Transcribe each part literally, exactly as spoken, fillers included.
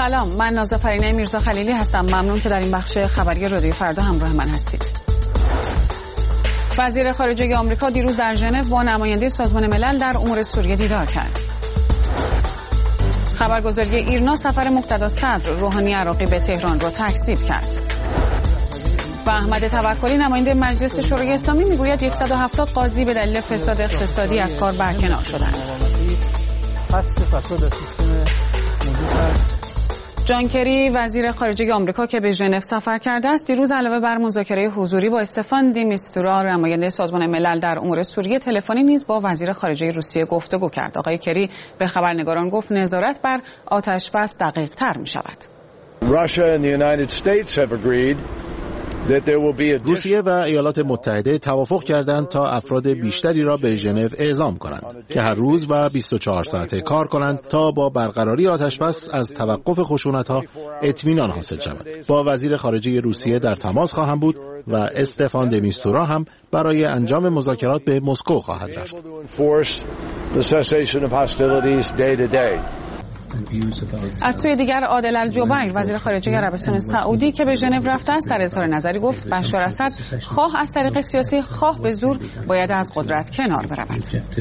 سلام، من نازافرینه میرزا خلیلی هستم. ممنون که در این بخش خبری رادیو فردا همراه من هستید. وزیر خارجه آمریکا دیروز در ژنو با نماینده سازمان ملل در امور سوریه دیدار کرد. خبرگزاری ایرنا سفر مقتدا صدر روحانی عراقی به تهران را تکذیب کرد. و احمد توکلی نماینده مجلس شورای اسلامی میگوید صد و هفتاد قاضی به دلیل فساد اقتصادی از کار برکنار شدند. جان کری وزیر خارجه آمریکا که به ژنو سفر کرده است دیروز علاوه بر مذاکره حضوری با استفان دی میستورا نماینده سازمان ملل در امور سوریه تلفنی نیز با وزیر خارجه روسیه گفتگو کرد. آقای کری به خبرنگاران گفت نظارت بر آتش‌بس دقیق‌تر می‌شود. روسیه و ایالات متحده توافق کردند تا افراد بیشتری را به ژنو اعزام کنند که هر روز و بیست و چهار ساعته کار کنند تا با برقراری آتش‌بس از توقف خشونت‌ها اطمینان حاصل شود. با وزیر خارجه روسیه در تماس خواهم بود و استفان د میستورا هم برای انجام مذاکرات به مسکو خواهد رفت. از سوی دیگر عادل الجبیر وزیر خارجه عربستان سعودی که به ژنو رفته است در اظهار نظری گفت بشار اسد خواه از طریق سیاسی خواه به زور باید از قدرت کنار برود.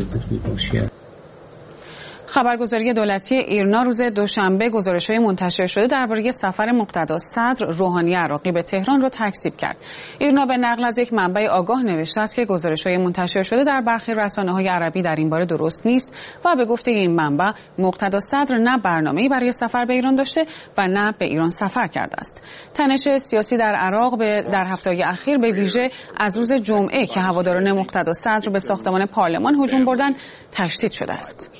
خبرگزاری دولتی ایرنا روز دوشنبه گزارش‌های منتشر شده درباره سفر مقتدا صدر روحانی عراقی به تهران را تکذیب کرد. ایرنا به نقل از یک منبع آگاه نوشته است که گزارش‌های منتشر شده در برخی رسانه‌های عربی در این باره درست نیست و به گفته این منبع مقتدا صدر نه برنامه‌ای برای سفر به ایران داشته و نه به ایران سفر کرده است. تنش سیاسی در عراق به در هفته‌های اخیر به ویژه از روز جمعه که هواداران مقتدا صدر به ساختمان پارلمان هجوم بردند تشدید شده است.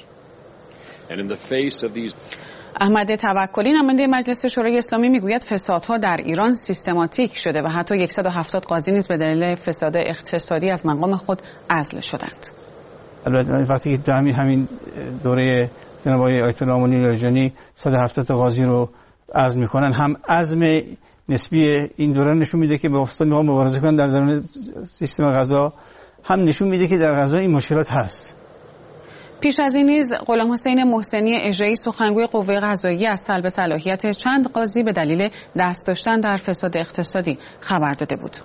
احمد توکلی نماینده مجلس شورای اسلامی میگوید فسادها در ایران سیستماتیک شده و حتی صد و هفتاد قاضی نیز به دلیل فساد اقتصادی از مقام خود عزل شدند. البته وقتی که همین همین دوره جناب آقای آیت الله امامی لاریجانی صد و هفتاد قاضی رو عزل میکنن، هم عزم نسبی این دوره نشون میده که با فساد میخوان مبارزه کنن در درون سیستم قضا، هم نشون میده که در قضا این مشکلات هست. پیش از این نیز غلام حسین محسنی اجرایی سخنگوی قوه قضاییه از سلب صلاحیت چند قاضی به دلیل دست داشتن در فساد اقتصادی خبر داده بود.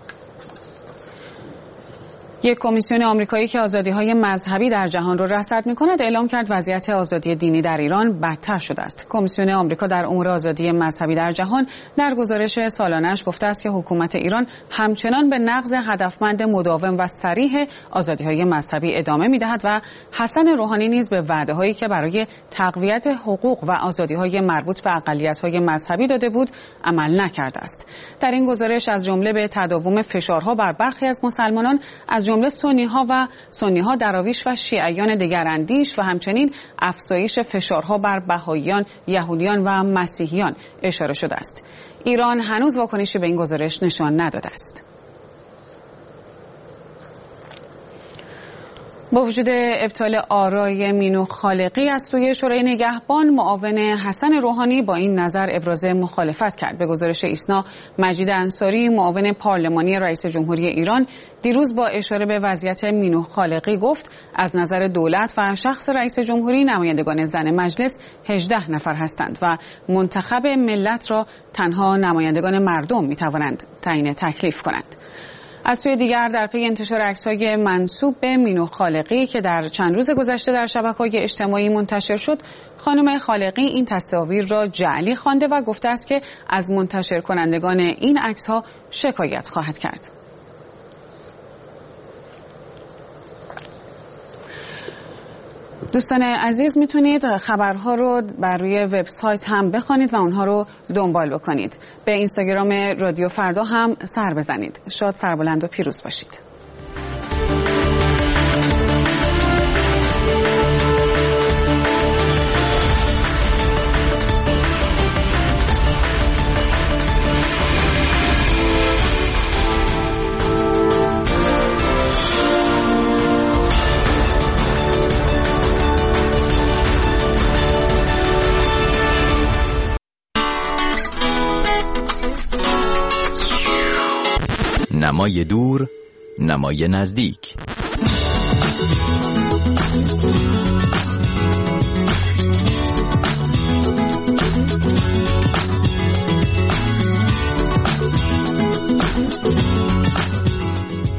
یک کمیسیون آمریکایی که آزادی‌های مذهبی در جهان را رصد می‌کند اعلام کرد وضعیت آزادی دینی در ایران بدتر شده است. کمیسیون آمریکا در امور آزادی مذهبی در جهان در گزارش سالانه‌اش گفته است که حکومت ایران همچنان به نقض هدفمند مداوم و صریح آزادی‌های مذهبی ادامه می‌دهد و حسن روحانی نیز به وعده‌هایی که برای تقویت حقوق و آزادی‌های مربوط به اقلیت‌های مذهبی داده بود عمل نکرده است. در این گزارش از جمله به تداوم فشارها بر برخی از مسلمانان از جمله سنی‌ها و سنی‌ها دراویش و شیعیان دگراندیش و همچنین افزایش فشارها بر بهائیان، یهودیان و مسیحیان اشاره شده است. ایران هنوز واکنشی به این گزارش نشان نداده است. با وجود ابطال آرای مینو خالقی از سوی شورای نگهبان، معاون حسن روحانی با این نظر ابراز مخالفت کرد. به گزارش ایسنا، مجید انصاری معاون پارلمانی رئیس جمهوری ایران دیروز با اشاره به وضعیت مینو خالقی گفت از نظر دولت و شخص رئیس جمهوری نمایندگان زن مجلس هجده نفر هستند و منتخب ملت را تنها نمایندگان مردم می‌توانند تعیین تکلیف کنند. از سوی دیگر در پی انتشار عکس‌های منسوب به مینو خالقی که در چند روز گذشته در شبکه‌های اجتماعی منتشر شد، خانم خالقی این تصاویر را جعلی خوانده و گفته است که از منتشر کنندگان این عکس‌ها شکایت خواهد کرد. دوستان عزیز، میتونید خبرها رو بر روی وبسایت هم بخوانید و اونها رو دنبال بکنید. به اینستاگرام رادیو فردا هم سر بزنید. شاد، سربلند و پیروز باشید. نمای دور، نمای نزدیک.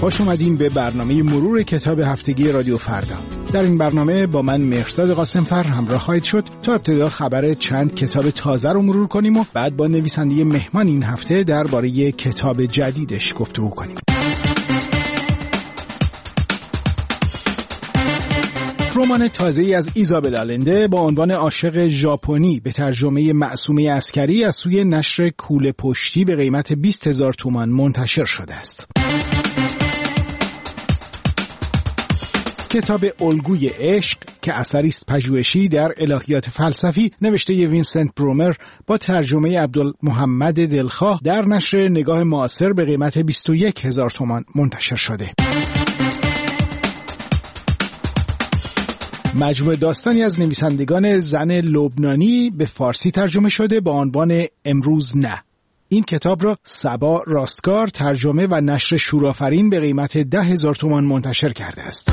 خوش اومدین به برنامه مرور کتاب هفتگی رادیو فردا. در این برنامه با من مهرداد قاسمفر همراه خواهید شد تا ابتدا خبر چند کتاب تازه رو مرور کنیم و بعد با نویسنده مهمان این هفته درباره کتاب جدیدش گفتگو کنیم. رمان تازه‌ای از ایزابل آلنده با عنوان عاشق ژاپنی به ترجمه معصومه عسکری از سوی نشر کوله پشتی به قیمت بیست هزار تومان منتشر شده است. کتاب الگوی عشق که اثری است پژوهشی در الهیات فلسفی نوشته ی وینسنت برومر با ترجمه عبدالمحمد دلخواه در نشر نگاه معاصر به قیمت بیست و یک هزار تومان منتشر شده. مجموعه داستانی از نویسندگان زن لبنانی به فارسی ترجمه شده با عنوان امروز نه. این کتاب را صبا راستگار ترجمه و نشر شورآفرین به قیمت ده هزار تومان منتشر کرده است.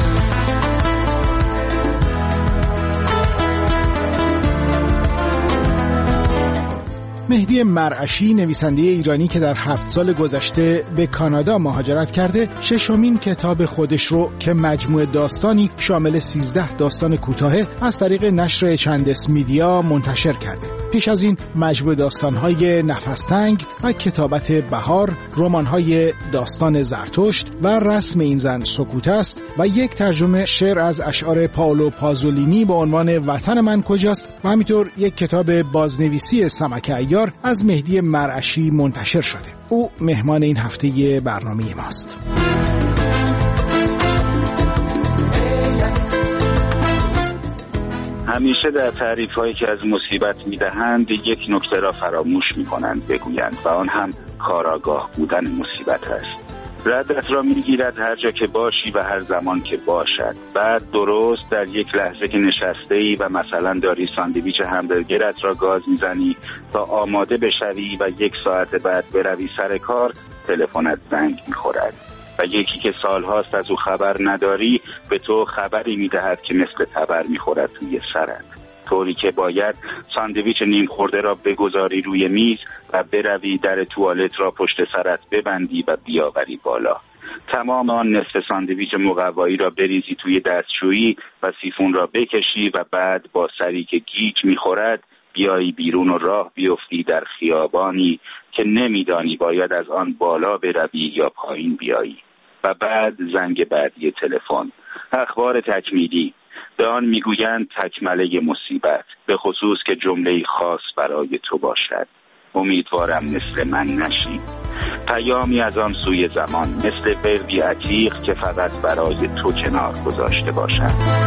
مهدی مرعشی نویسنده ایرانی که در هفت سال گذشته به کانادا مهاجرت کرده ششمین کتاب خودش رو که مجموعه داستانی شامل سیزده داستان کوتاه از طریق نشر چندس میدیا منتشر کرده. پیش از این مجموعه داستان‌های نفس‌تنگ و کتابت بهار، رمان‌های داستان زرتشت و رسم این زن سکوت است و یک ترجمه شعر از اشعار پائولو پازولینی با عنوان وطن من کجاست و همینطور یک کتاب بازنویسی سمک عیار از مهدی مرعشی منتشر شده. او مهمان این هفته برنامه ماست. همیشه در تعریف‌هایی که از مصیبت می‌دهند یک نکته را فراموش می‌کنند بگویند و آن هم کاراگاه بودن مصیبت است. ردت را میگیرد هر جا که باشی و هر زمان که باشد. بعد درست در یک لحظه که نشسته‌ای و مثلا داری ساندویچ همبرگرت را گاز میزنی تا آماده بشوی و یک ساعت بعد بروی سر کار، تلفنت زنگ میخورد و یکی که سالهاست از او خبر نداری به تو خبری میدهد که مثل تبر میخورد توی سرت، طوری که باید ساندویچ نیم خورده را بگذاری روی میز و بروی در توالت را پشت سرت ببندی و بیاوری بالا. تمام آن نصف ساندویچ مقوایی را بریزی توی دستشویی و سیفون را بکشی و بعد با سری که گیج میخورد بیایی بیرون و راه بیفتی در خیابانی که نمیدانی باید از آن بالا بروی یا پایین بیایی. و بعد زنگ بعدی تلفن، اخبار تکمیلی، به آن میگویند تکمله مصیبت، به خصوص که جمله خاص برای تو باشد. امیدوارم مثل من نشی. پیامی از آن سوی زمان، مثل بردی عتیق که فقط برای تو کنار گذاشته باشد.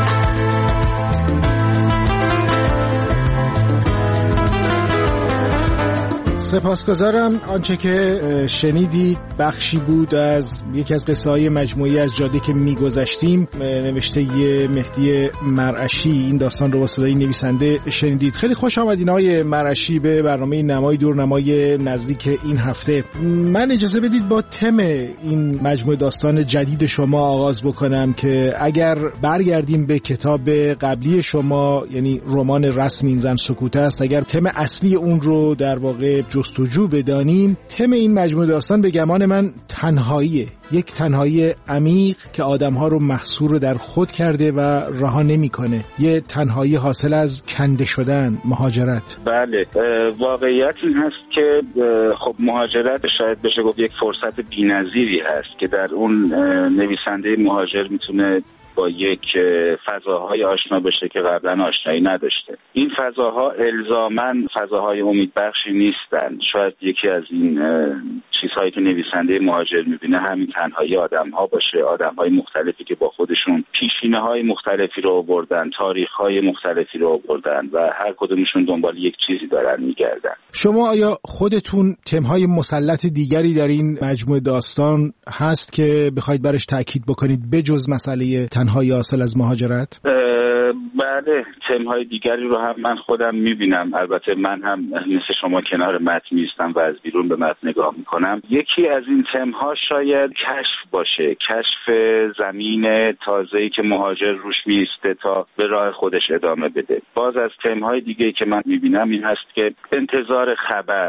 سپاسگزارم. آنچه که شنیدید بخشی بود از یکی از قصه‌های مجموعی از جاده که می‌گذشتیم نوشته ی مهدی مرعشی. این داستان رو با صدای نویسنده شنیدید. خیلی خوش آمدین آقای مرعشی به برنامه نمای دورنمای نزدیک این هفته. من اجازه بدید با تم این مجموعه داستان جدید شما آغاز بکنم که اگر برگردیم به کتاب قبلی شما، یعنی رمان رسم این زن سکوت است، اگر تم اصلی اون رو در واقع جستجو بدانیم، تم این مجموعه داستان به گمان من تنهاییه، یک تنهایی عمیق که آدم‌ها رو محصور در خود کرده و رها نمی‌کنه، یه تنهایی حاصل از کنده شدن، مهاجرت. بله، واقعیت این هست که خب مهاجرت شاید بشه گفت یک فرصت بی‌نظیری هست که در اون نویسنده مهاجر میتونه با یک فضاهای آشنا بشه که قبلا آشنایی نداشته. این فضاها الزاماً فضاهای امیدبخشی نیستن. شاید یکی از این چیزهایی که نویسنده مهاجر میبینه همین تنهایی آدم‌ها باشه، آدم‌های مختلفی که با خودشون پیشینه‌های مختلفی رو آوردن، تاریخ‌های مختلفی رو آوردن و هر کدومشون دنبال یک چیزی دارن میگردن. شما آیا خودتون تم‌های مسلط دیگری در این مجموعه داستان هست که بخواید برش تاکید بکنید بجز مسئله تنهایی حاصل از مهاجرت؟ بله، تم‌های دیگری رو هم من خودم میبینم. البته من هم مثل شما کنار متن نیستم و از بیرون به متن نگاه میکنم. یکی از این تم‌ها شاید کشف باشه، کشف زمین تازه‌ای که مهاجر روش میسته تا به راه خودش ادامه بده. باز از تم‌های دیگه‌ای که من میبینم این هست که انتظار خبر،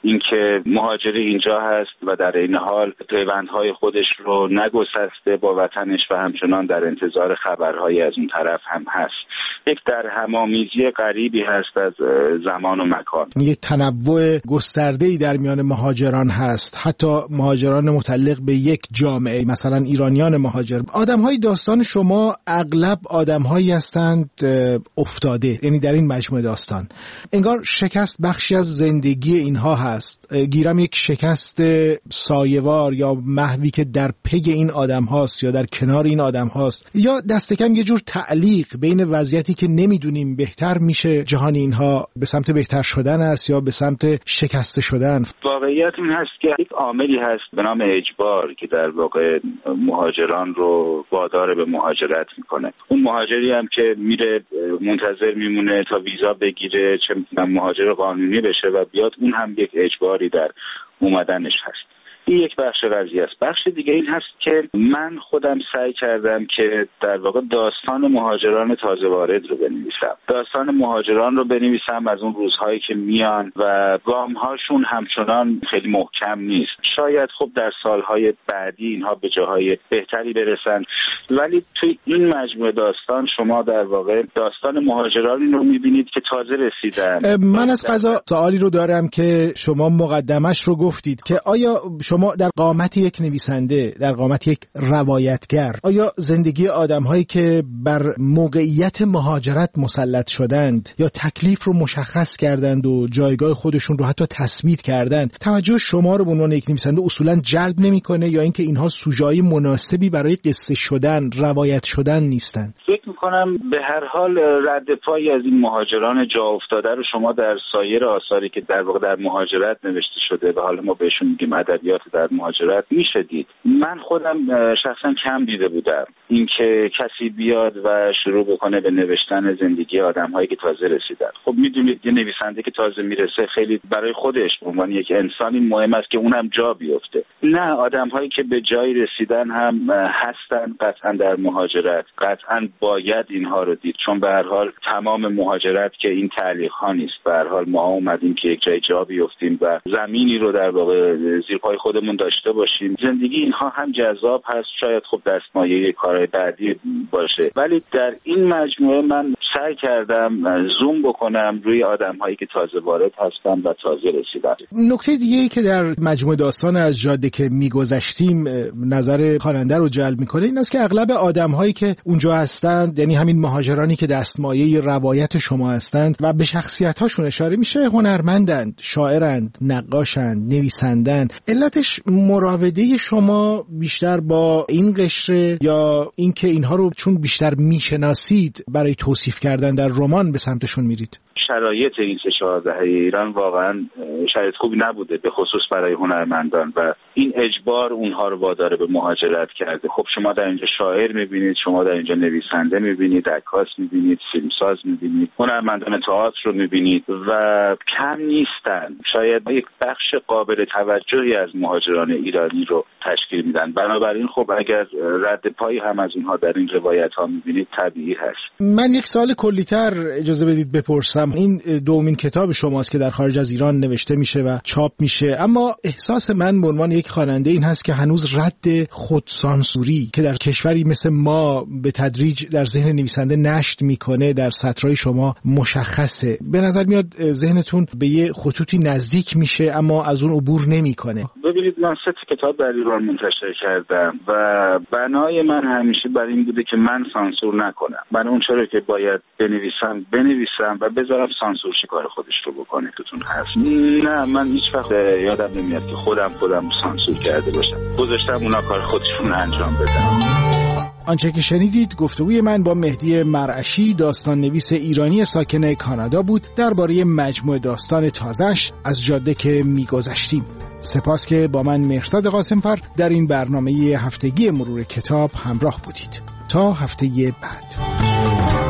اینکه مهاجر اینجا هست و در این حال پیوندهای خودش رو نگسسته با وطنش و همچنان در انتظار خبرهایی از اون طرف هم هست. یک در همامیزی غریبی هست از زمان و مکان. یک تنوع گسترده‌ای در میان مهاجران هست، حتی مهاجران متعلق به یک جامعه، مثلا ایرانیان مهاجر. آدم‌های داستان شما اغلب آدم‌هایی هستند افتاده، یعنی در این مجموعه داستان انگار شکست بخشی از زندگی اینها هست. گیرم یک شکست سایه‌وار یا محوی که در پی این آدم هاست یا در کنار این آدم هاست، یا دست کم یه جور تعلیق بین وضعیتی که نمیدونیم بهتر میشه جهان اینها به سمت بهتر شدن است یا به سمت شکسته شدن. واقعیت این هست که یک عاملی هست به نام اجبار که در واقع مهاجران رو وادار به مهاجرت میکنه. اون مهاجری هم که میره منتظر میمونه تا ویزا بگیره، چه میتونم مهاجر قانونی بشه و بیاد، اون هم یک اجباری در اومدنش هست. این یک بخش قضیه است. بخش دیگه این هست که من خودم سعی کردم که در واقع داستان مهاجران تازه وارد رو بنویسم. داستان مهاجران رو بنویسم از اون روزهایی که میان و گام‌هاشون همچنان خیلی محکم نیست. شاید خب در سالهای بعدی اینها به جاهای بهتری برسن، ولی توی این مجموعه داستان شما در واقع داستان مهاجرانی رو میبینید که تازه رسیدن. من از قضا سوالی رو دارم که شما مقدمش رو گفتید که آیا شما در قامت یک نویسنده، در قامت یک روایتگر، آیا زندگی آدم‌هایی که بر موقعیت مهاجرت مسلط شدند یا تکلیف رو مشخص کردند و جایگاه خودشون رو حتی تثبیت کردند، توجه شما رو به عنوان یک نویسنده اصولاً جلب نمی‌کنه، یا اینکه اینها سوژه‌های مناسبی برای قصه شدن، روایت شدن نیستند؟ فکر می‌کنم به هر حال رد پایی از این مهاجران جا افتاده رو شما در سایر آثاری که در واقع در مهاجرت نوشته شده و حالا ما بهشون میگیم ادبیات در مهاجرت میشه دید. من خودم شخصا کم دیده بودم اینکه کسی بیاد و شروع بکنه به نوشتن زندگی آدم‌هایی که تازه رسیدن. خب میدونید یه نویسنده که تازه میرسه خیلی برای خودش به عنوان یک انسانی مهم است که اونم جا بیفته. نه، آدم‌هایی که به جایی رسیدن هم هستن قطعا در مهاجرت. قطعا باید اینها رو دید، چون به هر حال تمام مهاجرت که این تعلیق‌ها نیست. به هر حال ما اومدیم که یک جای جا بیفتیم و زمینی رو در واقع زیر پای خودمون داشته باشیم. زندگی اینها هم جذاب هست، شاید خب دستمایه کارهای بعدی باشه، ولی در این مجموعه من سعی کردم زوم بکنم روی آدم‌هایی که تازه وارد هستن و تازه رسیدن. نکته دیگه‌ای که در مجموعه داستان از جاده که می‌گذشتیم نظر خواننده رو جلب می‌کنه این است که اغلب آدم‌هایی که اونجا هستند، یعنی همین مهاجرانی که دستمایه روایت شما هستند و به شخصیت‌هاشون اشاره میشه، هنرمندند، شاعرند، نقاشند، نویسندند. علتش مراوده شما بیشتر با این قشره یا اینکه اینها رو چون بیشتر میشناسید برای توصیف کردن در رمان به سمتشون میرید؟ شرایط این سه چهار دهه ایران واقعا شرایط خوبی نبوده، به خصوص برای هنرمندان، و این اجبار اونها رو وادار به مهاجرت کرده. خب شما در اینجا شاعر میبینید، شما در اینجا نویسنده میبینید، عکاس میبینید، فیلمساز میبینید، هنرمندان تئاتر رو میبینید و کم نیستن. شاید یک بخش قابل توجهی از مهاجران ایرانی رو تشکیل میدن. بنابراین خب اگر رد پایی هم از اونها در این روایت ها میبینید طبیعی هست. من یک سوال کلی‌تر اجازه بدید بپرسم. این دومین کتاب شماست که در خارج از ایران نوشته میشه و چاپ میشه، اما احساس من به عنوان یک خواننده این هست که هنوز رد خودسانسوری که در کشوری مثل ما به تدریج در ذهن نویسنده نشت میکنه در سطرهای شما مشخصه. به نظر میاد ذهنتون به یه خطوطی نزدیک میشه اما از اون عبور نمیکنه. ببینید، من سه کتاب در ایران منتشر کردم و بنای من همیشه بر این بوده که من سانسور نکنم. من اون چرا که باید بنویسم بنویسم و بذارم سانسور کار خودش رو بکنه. توتون هست؟ نه، من هیچ وقت یادم نمیاد که خودم خودم سانسور کرده باشم. گذاشتم اونا کار خودشون انجام بدن. آنچه که شنیدید گفتگوی من با مهدی مرعشی، داستان نویس ایرانی ساکن کانادا بود درباره مجموعه داستان تازه‌اش از جاده که میگذشتیم. سپاس که با من مهرداد قاسمفر در این برنامه هفتگی مرور کتاب همراه بودید. تا هفته بعد.